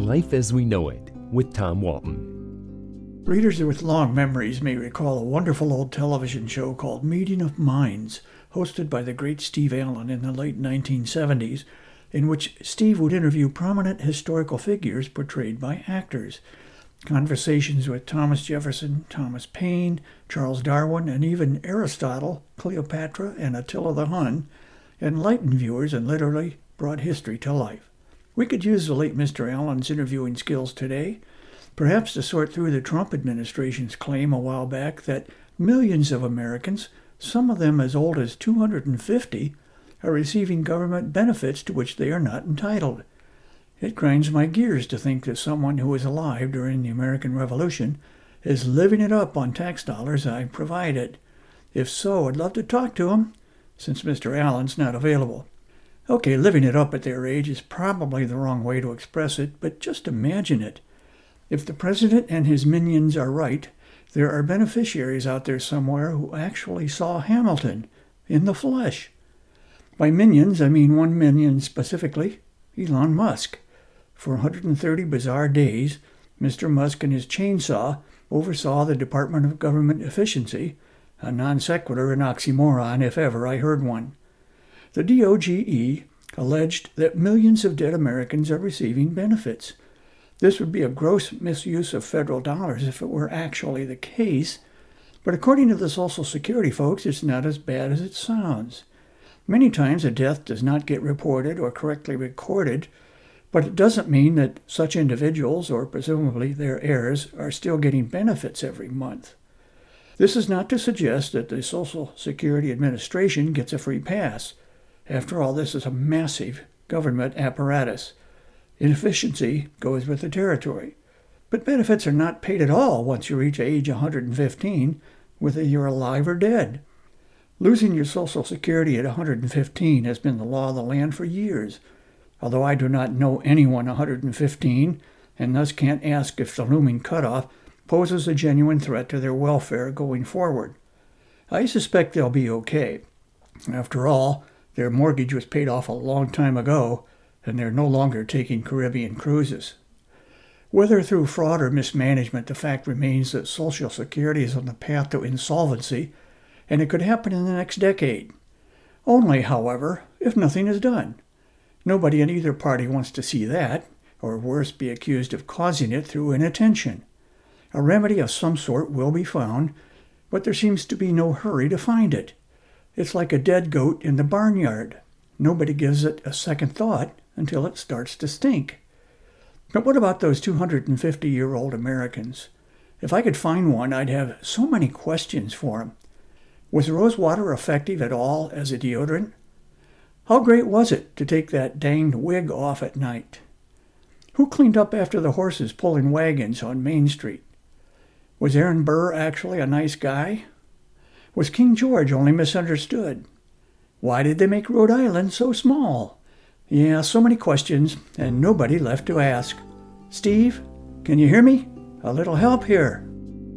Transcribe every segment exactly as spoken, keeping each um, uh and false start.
Life as We Know It with Tom Walton. Readers with long memories may recall a wonderful old television show called Meeting of Minds, hosted by the great Steve Allen in the late nineteen seventies, in which Steve would interview prominent historical figures portrayed by actors. Conversations with Thomas Jefferson, Thomas Paine, Charles Darwin, and even Aristotle, Cleopatra, and Attila the Hun enlightened viewers and literally brought history to life. We could use the late Mister Allen's interviewing skills today, perhaps to sort through the Trump administration's claim a while back that millions of Americans, some of them as old as two hundred fifty, are receiving government benefits to which they are not entitled. It grinds my gears to think that someone who was alive during the American Revolution is living it up on tax dollars I provided. If so, I'd love to talk to him, since Mister Allen's not available. Okay, living it up at their age is probably the wrong way to express it, but just imagine it. If the president and his minions are right, there are beneficiaries out there somewhere who actually saw Hamilton in the flesh. By minions, I mean one minion specifically, Elon Musk. For one hundred thirty bizarre days, Mister Musk and his chainsaw oversaw the Department of Government Efficiency, a non sequitur and oxymoron if ever I heard one. The D O G E alleged that millions of dead Americans are receiving benefits. This would be a gross misuse of federal dollars if it were actually the case, but according to the Social Security folks, it's not as bad as it sounds. Many times a death does not get reported or correctly recorded, but it doesn't mean that such individuals, or presumably their heirs, are still getting benefits every month. This is not to suggest that the Social Security Administration gets a free pass. After all, this is a massive government apparatus. Inefficiency goes with the territory. But benefits are not paid at all once you reach age one hundred fifteen, whether you're alive or dead. Losing your Social Security at one hundred fifteen has been the law of the land for years, although I do not know anyone one hundred fifteen, and thus can't ask if the looming cutoff poses a genuine threat to their welfare going forward. I suspect they'll be okay. After all, their mortgage was paid off a long time ago, and they're no longer taking Caribbean cruises. Whether through fraud or mismanagement, the fact remains that Social Security is on the path to insolvency, and it could happen in the next decade. Only, however, if nothing is done. Nobody in either party wants to see that, or worse, be accused of causing it through inattention. A remedy of some sort will be found, but there seems to be no hurry to find it. It's like a dead goat in the barnyard. Nobody gives it a second thought until it starts to stink. But what about those two hundred fifty-year-old Americans? If I could find one, I'd have so many questions for him. Was rose water effective at all as a deodorant? How great was it to take that danged wig off at night? Who cleaned up after the horses pulling wagons on Main Street? Was Aaron Burr actually a nice guy? Was King George only misunderstood? Why did they make Rhode Island so small? Yeah, so many questions, and nobody left to ask. Steve, can you hear me? A little help here.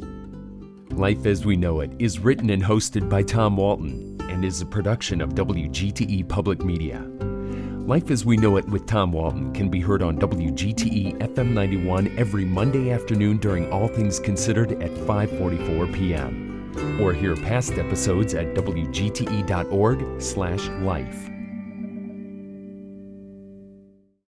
Life as We Know It is written and hosted by Tom Walton and is a production of W G T E Public Media. Life as We Know It with Tom Walton can be heard on W G T E F M ninety-one every Monday afternoon during All Things Considered at five forty-four p.m. Or hear past episodes at W G T E dot org slash life.